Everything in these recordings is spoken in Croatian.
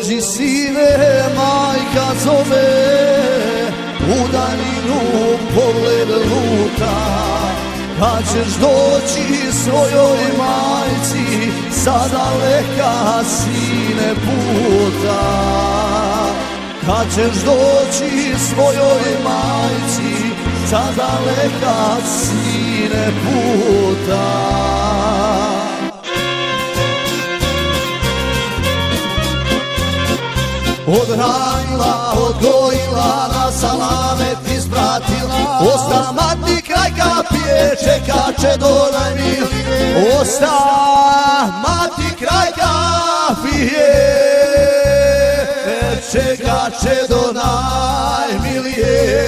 Dođi sine, majka zove, u daljinu pogled luta. Kad ćeš doći svojoj majci, sa daleka sine puta. Kad ćeš doći svojoj majci, sa daleka sine puta. Odhranila, odgojila, na salamet ispratila. Osta mati kraj kapije, čekače do najmilije. Osta mati kraj kapije, čekače do najmilije.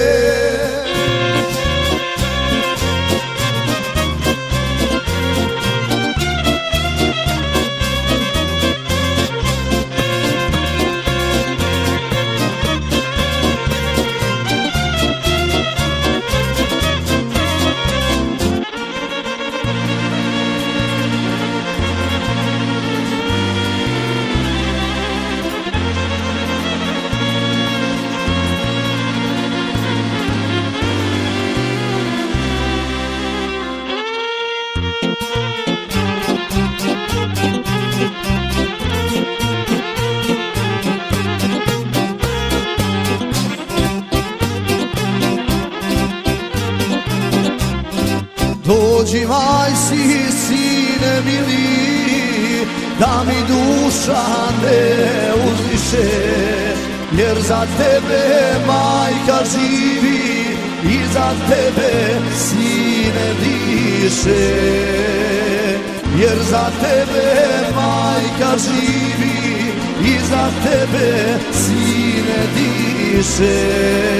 Dođi majsi, sine mili, da mi duša ne uzdiše, jer za tebe majka živi i za tebe sine diše. Jer za tebe majka živi i za tebe sine diše.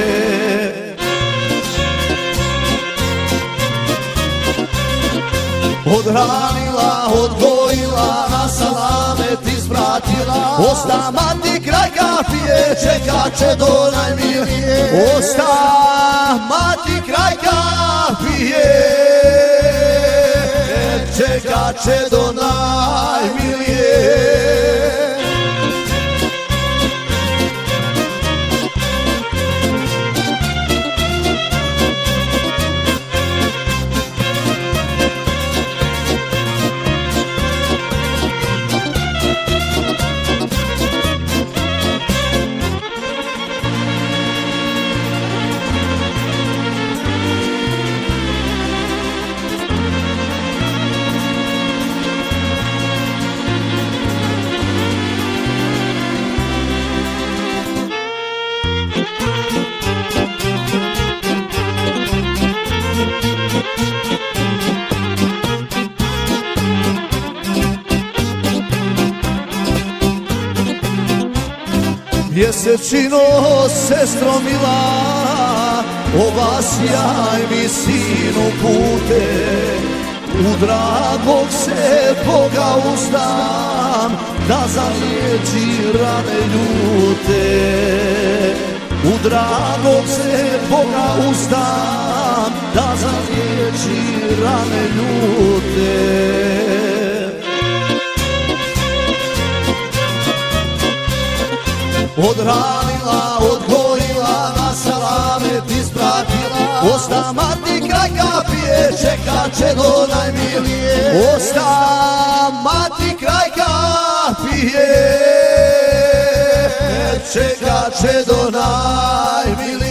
Odhranila, odgojila, na salamet ispratila. Osta mati kraj kapije, čekače do najmilije. Osta mati kraj kapije, čekače do najmilije. Mjesečino, sestro mila, obasjaj mi sinu pute. U dragog se Boga uzdam, da zaliječi rane ljute. U dragog se Boga uzdam, da zaliječi rane ljute. Odhranila, odgojila, na salamet ispratila. Osta mati kraj kapije, čekače do najmilije. Osta mati kraj kapije, čekače do najmilije.